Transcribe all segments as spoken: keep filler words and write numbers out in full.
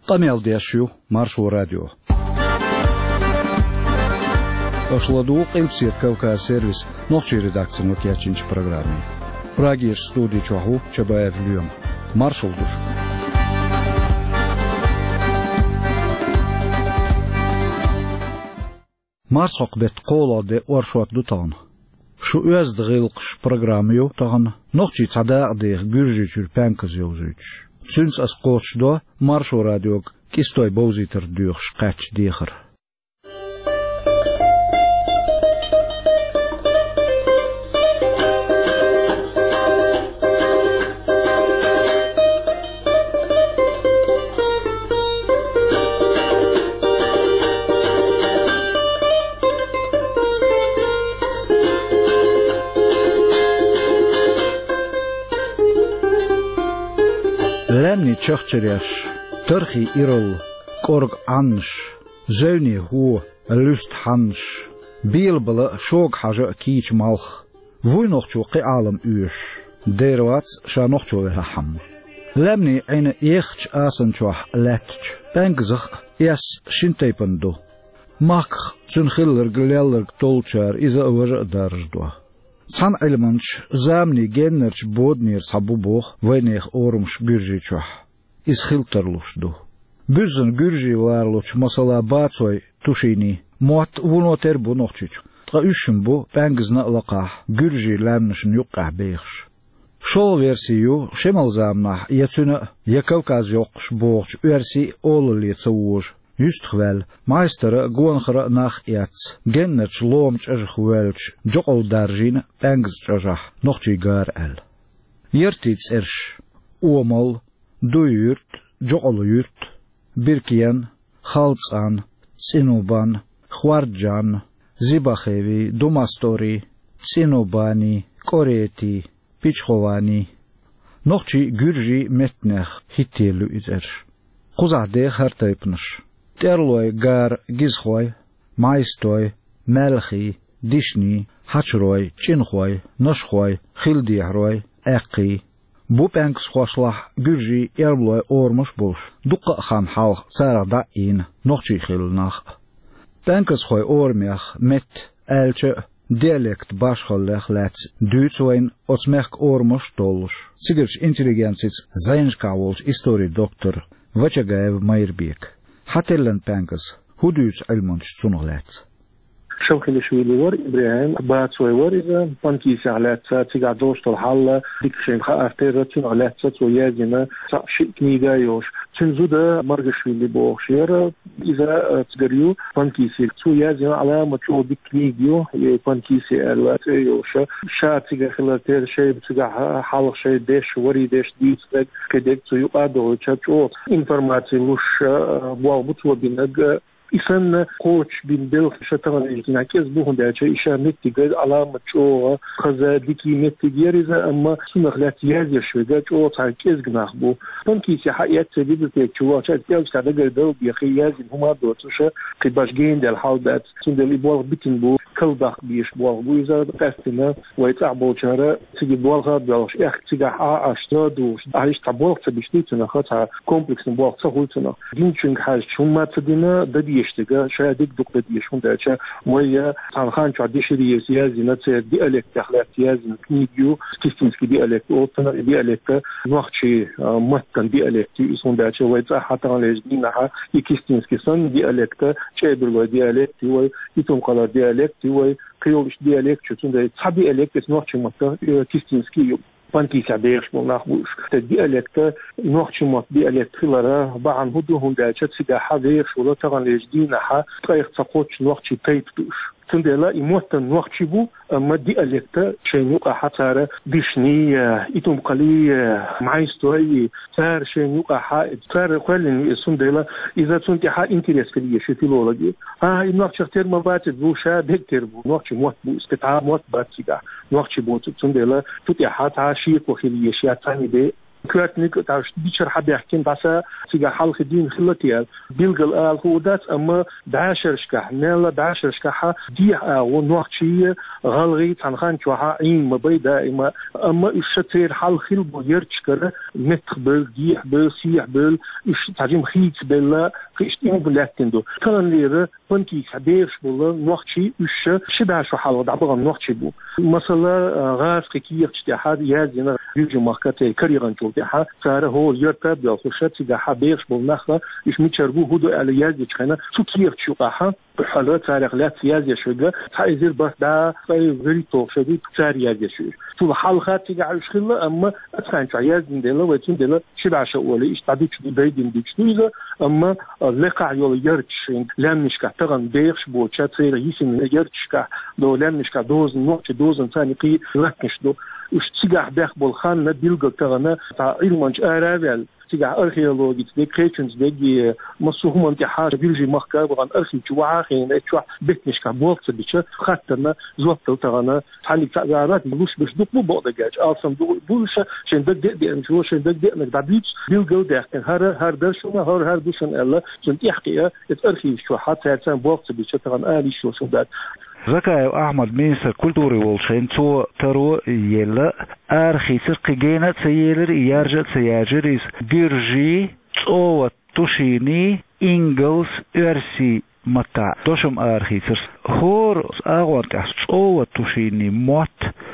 Тамел дешью маршу радио. Ашладу қилпсет Кавказ сервис нохчи редакцияны кячинч программе. Прагиш студии чоху Чабаев Люем. Маршал душ. Марсоқ бет қола де оршуат дутан. Шу өз дғилқш программию тағын нохчи цадақ дех гүржичур пәнкіз еузуч. Цүнц аз қолчдо маршу радиог кистой баузитер дүйхш қач дехір. Lemni tjöchtjerjas, turchi irol, korg ans, zuini hoe, lust hans, bielbele shoog haja kiech malch, vui noch tjo qi alem uurs, derwats sha noch tjo laham. Lemni eine echtj asen tjoch letj, bengzig jas shintependo. Mak zun giller gleller tolchar is a over darsdwa. San elements zamni gennerch bodnir sabuboch weinig orums gürjichah is khilterlusdu büzen gürji varluch masala batsoy tushini mot vunoter bunochchich tra üşüm bu bengizna laqa gürji lamnishn yuqah beygsh şol versiyu shemal zamna yatsuna yakavkaz yoqsh boch versi olli tsuj Justgewel, meistere goonchera nach ets, gennerch loomch as gewelch, jokol darzin, pengzchazach, nochtje gar el. Jertits ersch, oomol, doyurt, jokol yurt, birkien, chaltsan, tsinoban, chwardjan, zibachevi, domastori, tsinobani, koreti, pichchovani, nochtje gurji metnech, hitelu is ersch. Khuzade hartaypnish. Terloy gar gizhoy, maistoy, melchi, dishni, hachroy, chinhoy, noshhoy, khildihroy, eqi. Bu penks khoslach gurji erbloy ormush bosh. Dukka khan halch sarada in, nochchi khilnach. Penks khoy ormech met elche dialect bashkhollech lets duitswein otsmech ormush tolsh. Sigirch intelligensits zainskawolch histori doktor Vachagaev Mairbek. Hatellen Pankers, hoe duurt Elmond zonnelet? شوكي شويلي ور إبراهيم بات سوي ورزة بانكي سعلات تيجا دوش الحلة ديك شيء خافتر تين علات سويازنا شيء كنيجا يوش تنزودا مرج شويلي بوخشير إذا تجريو بانكي سير سويازنا على ما تشوف ديك كنيجيو بانكي سير يوش شا تيجا خلاتير شيء تيجا حلق شيء دش وري دش ديس كديك تيجا قادو تشوف إنفورماتي لوش بوابط وبينك إسان كوتش بين بيل شتغل الجناكيز بوهم داعي إشا متجد علامة شو خذ ديكي متجيرزة أما سنخلات يازي شوية شو تعكيز جناح بو بنكي سحيات سبيل تيجوا شاد يوم سعدة دو بيخي يازي هما دوتشة قباش جين دل حالات سندل يبوغ بيتن بو كل داق بيش بوغ بو إذا قاستنا ويتعبو شارع تيجي بوغ بيوش إخ تيجي عاشتاد وش عايش تعبوغ تبيشتيتنا خاطر كومبلكس نبوغ تقولتنا جين شنك حاج شو ما تدينا ددي يشتغل شايد دق بديشون داچا ويا تانخان تعديش دي سيازي نتسير دي الك تخلات سيازي كنيديو كيستنسكي دي الك اوتنا دي الك وقتشي متن دي الك يسون داچا ويتا حتى لجدينها كيستنسكي سن دي الك تشيبل دي الك وي يتم قلا دي الك وي قيولش دي الك چون دي صبي الك نوقتشي مت كيستنسكي بانكي سابيرش بناخوش الديالكت نوعش مات ديالكت لرا بعن هدو هنداچت سيدا حذيرش ولا تغن لجدينها تقيق تقوتش نوعش تيتبوش تندلا يموتن نوعش بو اما ديالكت شينوقا حتى بيشني ايتم قلي معيستوي تار شينوقا حائد تار قلن سندلا اذا تنتي ها انتريس كلي شتيلولوجي اه نوعش اختير مبات بوشا بكتر بو نوعش موت بو استطاع موت باتيغا نوعش بو تندلا تتي حتى شيء وخلي شيء ثاني دي كاتنيك تعرف بيشر حد يحكي بس تيجا حلقة دين خلتيال بيلقى الهودات أما بعشر شكح نلا بعشر شكحة دي ونوع شيء غالغي تنخان شوها عين مبيدا إما أما الشتير حل خل بيرتش كره متقبل ديح بل سيح بل إيش تعجم خيط بلا خيش تيم بلاتندو كان ليرة بنتي كبيرش بلا نوع شيء إيش شبه شو حال دعبغ نوع شيء بو مثلا غاز كيف تجتهد يازنا يجي ماركتي كريغان جوتها صار هو يرتب يخشت تجاه بيرش بالنخله إيش متشربو هدو على يازي خنا شو كيف تشوفها بحالات تاريخ لا سياسية شوية تحيزير بس دا في غريتو شديد سياسية شوية شو الحلقات تيجي على شغلة أما أتخان شعياز ديلا ويتين ديلا شبع شوالي إيش تعدي شو بعيدين ديك شوية أما لقى يول يرتشين لام نشكا تغن بيرش بوتشا تصير يسمى يرتشكا لو لام نشكا دوز نوع دوز إنسان يقي ركش دو إيش تيجي بيخ بالخان نبيلق تغنا تاع علمانج أرابل تيجي أرخيولوجي تيجي كريتشنز تيجي مصوهم انتحار بيلجي مخكر بغن أرخي جوعة خين اتشوا بيتنش كبوقت بيشة خاطرنا زوجته تغنا حالي تعارات بلوش بش دوك مو بعد جاج أصلا دو بولش شين دق دق دق نشوف شين دق دق نقدريتش بيلجو ده كان هر هر درشنا هر هر دوشن الله شين تحكي اتأرخي شو حتى هتسان بوقت بيشة تغنا آلي شو شو ده زكاة أحمد مينسر كولتوري والشين تو ترو يلا أرخي سرقي جينات سييلر يارجل سياجريس جيرجي تو توشيني إنجلز أرسي متى توشم أرخي سرس هور أغوان كاس تو توشيني موت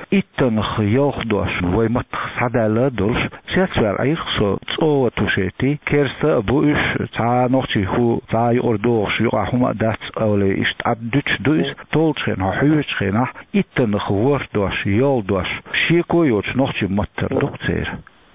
إتنخ ياخدوش ويمت سعدالة دولش سياتسوال عيخسو تو توشيتي كيرستا بوش تا نوختي هو تا يوردوش يقاحوما دات أولي إشت عبدوش دويس تولشين حيوشين إتنخ وردوش يالدوش شيكو يوش نوختي متر دوكتير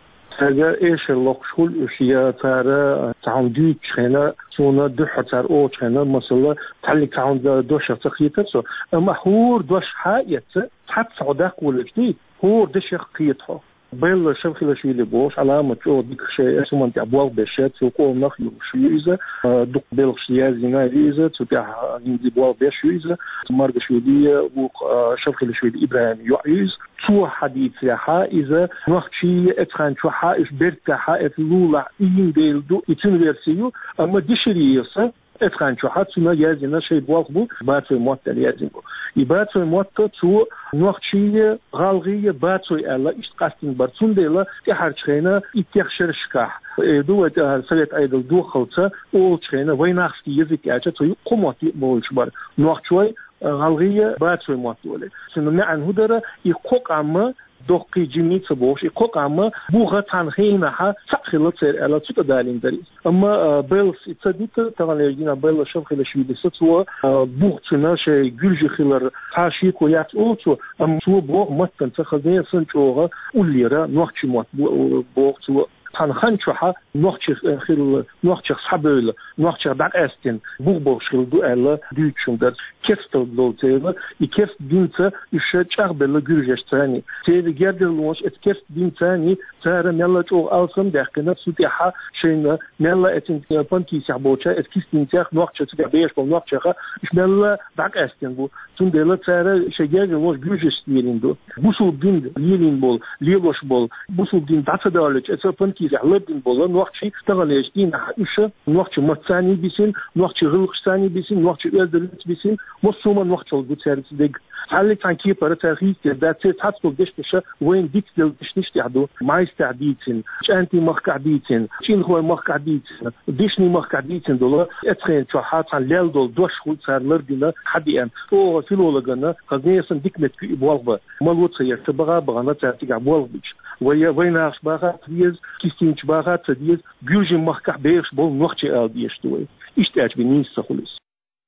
هذا إيش اللقشول إشياء ترى تعودي خنا سونا دح تر أو خنا مثلا تعلي تعود دوش تخيط سو أما هور دوش حاجة حتى صدق ولا جديد هور دش قيتها بيل شبخ لشيء لبوش علامة شو ديك شيء اسمه أنت أبواب بشات سوكو نخل وشيء دق بيل شيء زينا إذا تبع عندي أبواب بشيء مرج شوية وشبخ لشيء إبراهيم يعيز شو حديث لها إذا نحكي أتخان شو حائش برتاح أتلولا إين بيلدو يتنورسيو أما دشريسة أتخان شو حد سنا يازنا شيء بواقبو باتوي موت يازنبو يباتوي موت تو نحكي غالغية باتوي ألا إشتقاستين برتون ديلا تحرشينا يتخشر شكاح دو سلت أيضا دو خلطة أول شينا وين أخستي يزيك أجا تو قمتي بولش بار نحكي غالغية باتوي موت دولي سنو معن هدرة يقوق عما دقي جميت بوش يقوق عما بوغة تنخينها سأخلت سير ألا تتدالين داري أما بيلس يتصديت طبعا يجينا بيل شبخي لشويدي ستوى بوغ تناشي جلجي خلر حاشيك ويات أوتو أما تو بوغ متن تخذين سنشوغة وليرا نوحشي موت بوغ تو تنخان شوحة نوحشي خل نوحشي صحبيل نوحشي داق أستين بوغ بوغ شخل دو ألا ديوتشم در كيفتل دول تيلا يكيفت دينتا يشجع بلا جرجش تاني تيلا جردل لونش اتكيفت دين تاني تارا ميلا جو ألسم داقنا سوتيحا شينا ميلا اتن بانكي سعبوشا اتكيس دينتاق نوحشي تبع بيش بل نوحشي إش ميلا داق أستين بو تون ديلا تارا شجاج لونش جرجش تيلين دو بوسو دين ليلين بول ليلوش بول بوسو دين داتدالج اتسا بانكي زعلبين بول نوحشي تغليش دين إشا نوحشي متساني بيسين نوحشي غلقشتاني بيسين نوحشي أردلت بيسين مصوما وقت شغل بتسارس دق حالي كان كي برا تاريخ ده تيت حتى دش بشة وين ديك دل دش نشتعدو ما يستعديتين أنتي مخكعديتين شين هو مخكعديتين ديشني مخكعديتين دولا أتخين شو حاط عن ليل دول دوش خل صار لردنا حدي أن أو فيلو لجنا قدني سن ديك مت بوالبا ما الوقت سير تبغى بغنا تعطيك بوالبش ويا وين عش بغا تريز كيستين بغا تريز بيوجي مخكع بيرش بول نوختي أل بيشتوي إشتاج بنيس خلص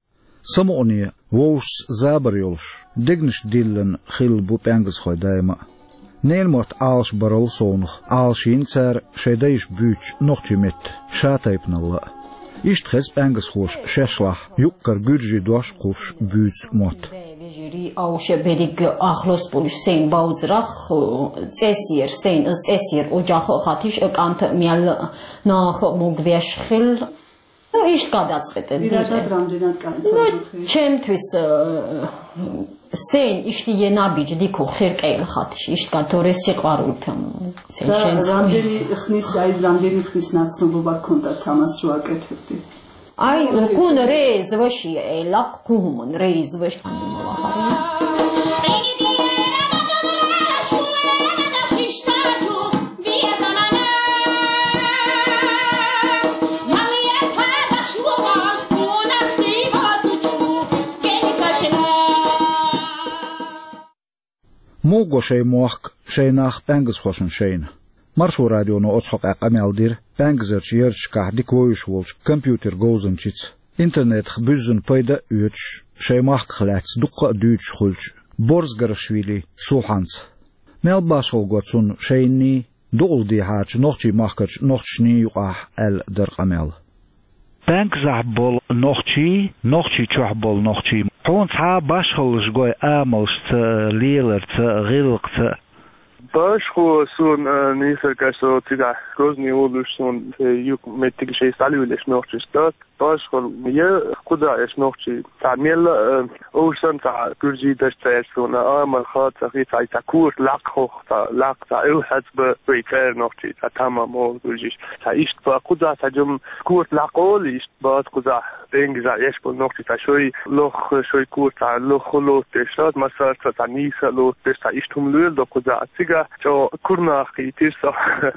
سمعني ووش زابريولش دقنش ديلن خيل بو بانجز خوي دايما نيل موت آلش برول صونخ آلشين تار شيدايش بيوش نوختي مت شاتايبن الله إشت خز بانجز خوش شاشلاح يقر جرجي دوش قوش بيوش موت جري أو شبريج أخلص بولش سين باوزرخ تسير سين تسير وجاخ خاتيش أنت ميل ناخ مقفيش خل ну იშტ გადაწყეთე პირადად რამდენად კაცი ჩემთვის სენ იშტი ენაბიჯ დიქო ხერყელ ხათში იშტ გადორეს სიყვარულთან შენ რამდენი ხნის აი რამდენი ხნის ნაცნობობა გქონდა თამას რო აკეთებდი აი კუნ რეზვაში ელა ხუმონ რეზვაში ამოვახარე موگو شی موخ شی ناخ بنگز خوشن شین مرشو رادیو نو اصحق اقامل دیر بنگزر چیرچ که دیکویش ولش کمپیوتر گوزن چیت اینترنت خبزن پیدا اوچ شی ماخ خلاتس دقه دوچ خلچ برز گرشویلی سوحانس مل باشل گوتسون شینی دول دی هاچ نوچی ماخچ نوچنی یقه ال در قمل بنگزه بول نوچی نوچی چه بول نوچی هون تا باشخولش گوی آموست لیلرت غلقت باشخو سون نیسر کسو تیگه گزنی اولش سون یوک متیگه شی سالیولش نوچیستاد باشخول یه خدا اش نوچی تعمیل اوشن تا گرجی داشته سون آمال خاط سخی تا تکور لق خوخ تا لق تا او حسب بیتر نوچی تا تمام اول گرجیش تا ایشت با خدا تا جم کور لقول ایشت باید خدا بنگزه ایش بول نوچی تا شوی لخ شوی کور تا لخ لوت داشتاد مسار تا نیسه لوت داشت تا ایشت هم لول دو خدا تیگه جو كورنا أخي تيرسا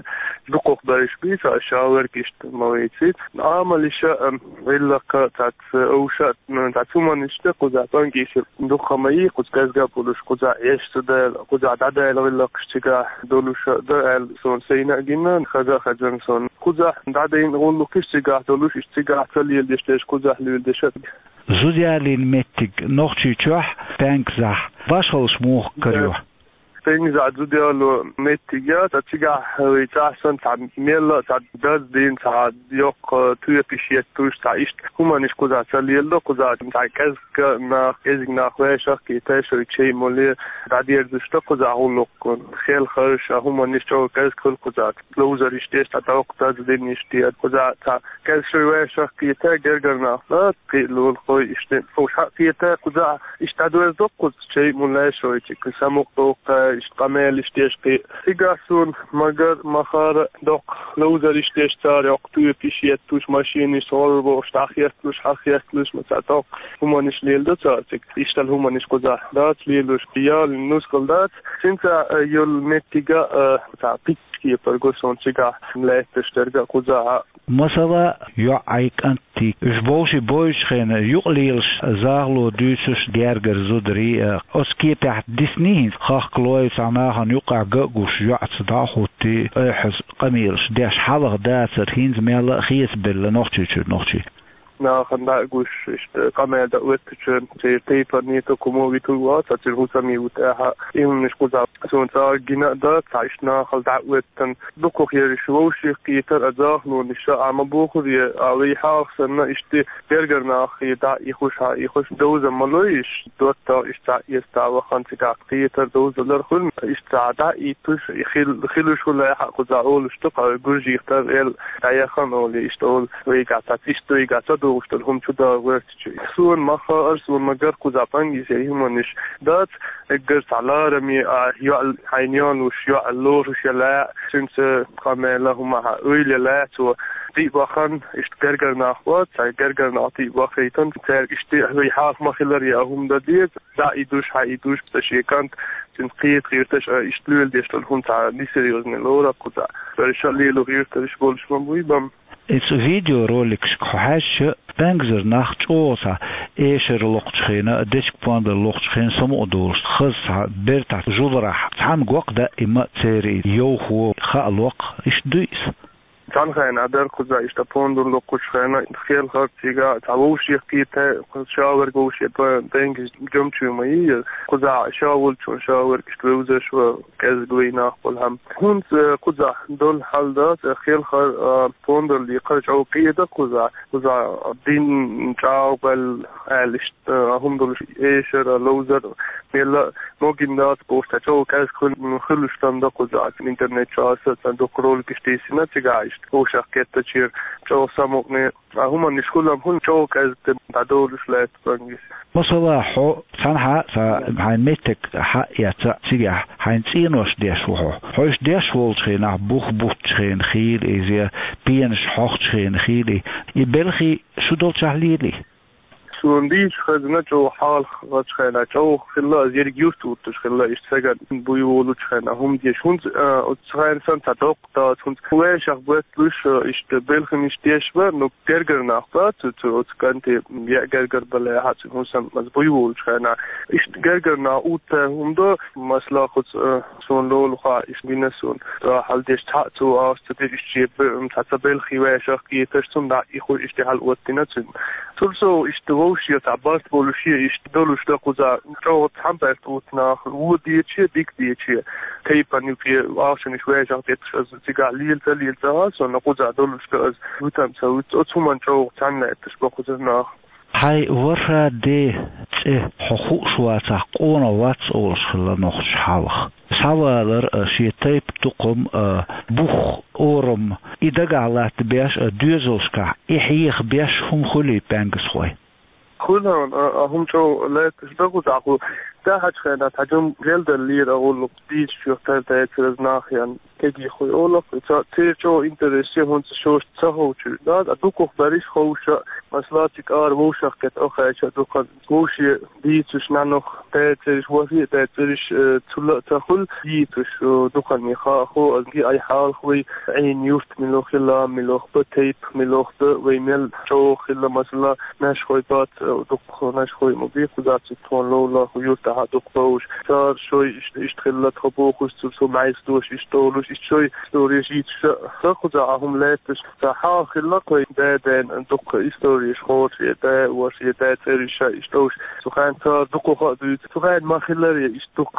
دقوق بريش بيتا شاور كيشت مويتيت عمل إشاء إلا كتات أوشات تات ثم نشتى قزع بانكيش دقة ماي قز كازجا بولوش قزع إيش تدل قزع دادل ولا كشتجا دولوش دل سون سينا جينا خذا خذن سون قزع دادين قولو كشتجا دولوش إشتجا تلي الدشتش قزع للدشت زوديالين متك نوختي تشوح بانكزح باشلش موخ كريوح things that do deal met together tiga witsason ta melo ta dadin ta yok tu appreciate tu sta ist humanisch kuza lielo kuza ta kaz na ezigna khwesha ki ta sho chei mole da dir du sto kuza hulok khel khash humanisch to kaz kul kuza closer ist ta ta okta din ist kuza ta kaz sho wesha ki ta gergarna la ki lol khoy ist fo ki ta kuza ist ta do zo kuz chei mole sho ki samok to استقامل اشتيشقي سيغاسون مگر مخار دوق لوزر اشتيشتار يقتو بيشيتوش ماشيني صوربو اشتاخيستلوش حاخيستلوش متعطاق همانش ليلدو تارتك اشتال همانش قزا دات ليلوش بيال نوسكال دات سنتا يول متيغا تا بيكي برغوسون تيغا ملايتشترغا قزا مثلا يو ايك انتي جبوشي بوش خين يقليلش زاغلو دوسوش ديارگر زودري اسكي تحت ديسنين خاخ كلوي سعناها يقع قوش يعص داخوتي احز قميرش داش حلق داتر هينز ميلا خيس بلا نوختي تشو نوختي na khanda gush ist kamel da wetchen te paper nito komo vitu at at husami utaha im nish kuza so ta gina da taish na khal da wetten duko khir shwo shikiter azah no nish ama bukhri ali haxna ist berger na khida ikhush ha ikhush doza maloish dotta ist ist wa khantika khiter doza lar khul ist da itush khil khilu shula kuza ol shtuqa gurji khtar el ya khanoli ist ol wigat ist wigat دوشتل هم چودا ورتچ سون مخا سون مگر قزاپنگی زي همنش دات اگر تعالى رمي يا عينيان وش يا اللور وش لا سنت كامل هم اويل لا تو دي بخن اشتغرگر ناخوات اشتغرگر ناطي بخيتن تر اشتي هي حاف مخلر يا هم دديت دا يدوش هيدوش بتشيكانت تنقيت غيرتش اشتلول ديشتل هم تاع دي سيريوزن لورا كوتا فرشالي لو غيرتش بولش مبويبم It's a video rolik schhash bangzer nacht osa esher loqchkhina disk pond loqchkhin samudurs khas berta judrah tam gwaqda ima tseri yo khu khalq ish duis كان خاين عدر كذا إشتبون دون لقوش خاينا خيل خارجيجا تعوش يحكيته شاور قوش يبان دينك جمشي ماي كذا شاول شو شاور كشلوزة شو كذا قوينا قولهم كنت كذا دول حال ده خيل خار بوندر اللي خارج أو قيدة كذا كذا دين جاو بل عالشت هم دول إيشر لوزر ميلا ممكن ناس بوشت شو كذا كل خلوش تندا كذا الإنترنت شاسة تندو كرول كشتيسنا تجايش وشاق كتشير جو ساموقني هما نشكلهم هن جو كازت بعدولش لا تبنجي مثلا حو صنعة هاين ميتك حق يتا سيجا هاين تينوش ديش وحو هوش ديش والشين بوخ بوتشين خيل إزي بينش حوشين خيلي يبلغي شو دول شهليلي سونديش خدنا جو حال خدش خينا جو خلا زير جيوستو تش خلا اشتغل بيولو خينا هم ديش هون اتسخين سن تدق تا هون كويش اخبت لوش اشتبل خمش ديش بر نو جرجر ناخبات تو تكنت يا جرجر بلا هات هون سن مز بيولو خينا اشت جرجر نا اوت هم دو مسلا خد سون لول خا اسمينسون حال ديش تا تو استديش جيب تتبل خويش اخ كيتشتم دا يخو اشتحال وتنتن تلسو اشتغل شيء تعبت بولشيء يشتغلوا يشتغلوا جو تحملت وتنا ودي شيء ديك دي شيء كيف أني في عشان شوية جات تشز تيجا ليل تليل تاس ونقول زادول شكاز وتم سويت أتومن جو تانا تشبكوا زنا هاي ورا دي حقوق شواتا قونا واتس أول خلا نخش حالخ سوالر شيء تيب تقوم بوخ أورم إذا قالت بيش دوزوسكا إحيخ بيش هم خلي بانجسوي كلهم هم جو لا تشبكوا تعقو تاحت خينا تجمع جلد الليل أقول بيش في اختار تاكل ناخيا كي خوي أولف تيجو إنترسي هون تشوش تسهو شو لا أدوكو خبريش خوشة مسلاتك آر ووشخ كت أخيش أدوكو ووشي بيتش نانوخ تاترش وفي تاترش تلا تخل بيتش دوكو ميخا خو أزجي أي حال خوي عين يوفت ملوخ خلا ملوخ بتيب ملوخ ب ويمل جو خلا مسلا ناش خوي بات دوكو ناش خوي مبيخ وذات تون لولا خويوت هادوك باوش صار شوي اشتغل تخبوخ وستو معيس دوش اشتولوش شوي ستوريش يتش خذ عهم لاتش تحا خلقي دادن دوك استوريش خوش يدا وش يدا تريش اشتوش سخان تا دوكو خدوت سخان ما خلري اشتوك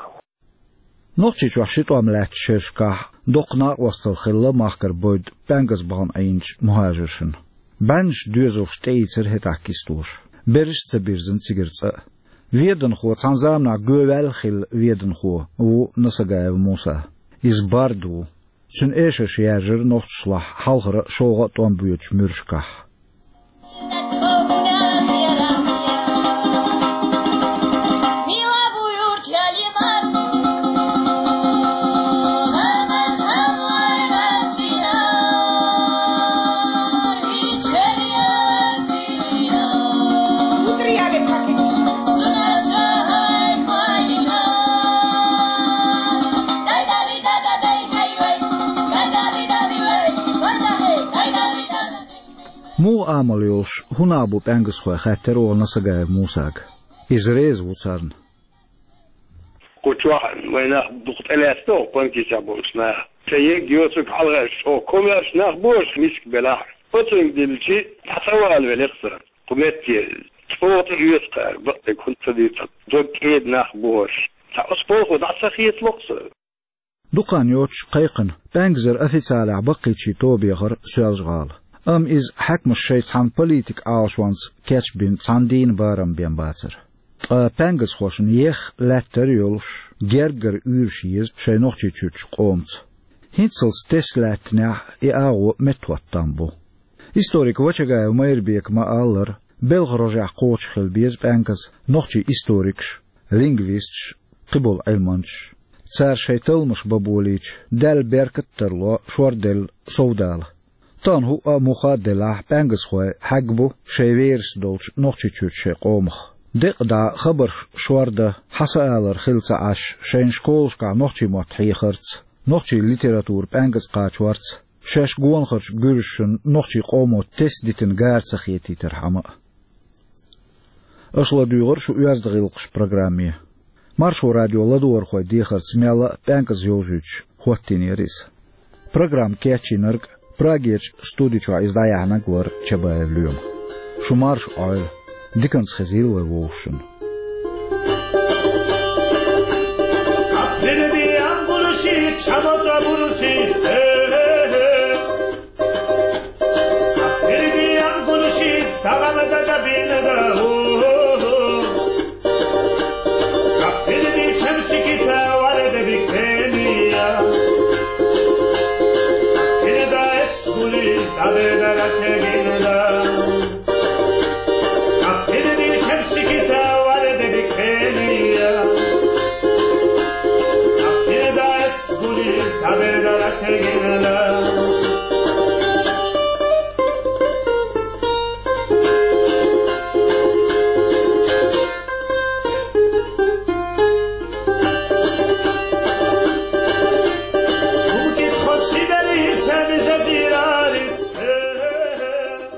نوتشي وحشيتو عملات شركة دوقنا وسط الخلة ماخر بود بانجز بان اينش مهاجرشن بانش دوزو شتيتر هتاكيستوش برش تبيرزن تيجرت ويدن خو تنظامنا جوال خل ويدن خو و نسجا موسى إزباردو سن إيش ياجر نصلح حلقة شوغة طن بيوت مرشكه مو عمليوش هنا بو بانجس خو خاطر و نسغا موساك ازريز وصارن قطوع وينا دقت الاستو بانكي جابوش ما تيجي يوسف على شو كوميرش نخبوش مسك بلا فترين دلشي تسوال بالخسر قمتي تفوت يسقى بقى كنت دي دوك ايد نخبوش تاسبوخ ودعسخيت لقصر دقان يوتش قيقن بانجزر اثيتالع بقيتشي توبيغر سوالجغال ام از حكم الشيط عن بوليتيك آشوانس كاتش بين تاندين بارم بين باتر بانجز خوشن يخ لاتر يولش جرجر يورشيز شي نوخشي تشوش قومت هيتسلس تسلاتنا اياغو متوتامبو هيستوريك وچگايو ميربيك ما آلر بلغروجع قوش خلبيز بانجز نوخشي هيستوريكش لينغويستش قبول علمانش تسار شيطل مش بابوليش دال بيركت ترلو شوار دل سودال تان هو مخادلة بانجز خوي حقبو شيفيرس دولش نوخشي تشوش قومخ دق دا خبر شوارده حسالر خلص عش شين شكولش كا نوخشي متحي خرص نوخشي ليتراتور بانجز قاچورص شش گون خرچ گورشن نوخشي قومو تست ديتن گارص خيتي ترحمه اشلا دوغر شو يازدغيلقش программе маршу радио ладуар خوي دي خرص ميلا بانجز يوزوچ خوتيني ريس программ кечинерг Pragiec studičo izdajāna gvar čebāja vļum. Šumarš oil, dikans khazilwe vošen. Apnedi ambulushi, chamotra bulushi, Apnedi ambulushi, tagana daga binaga, Apnedi chamsikita wale de biktemiya. Fully tegina Kaptini chemsikita wale dedikenia Kaptini da es guli tabela tegina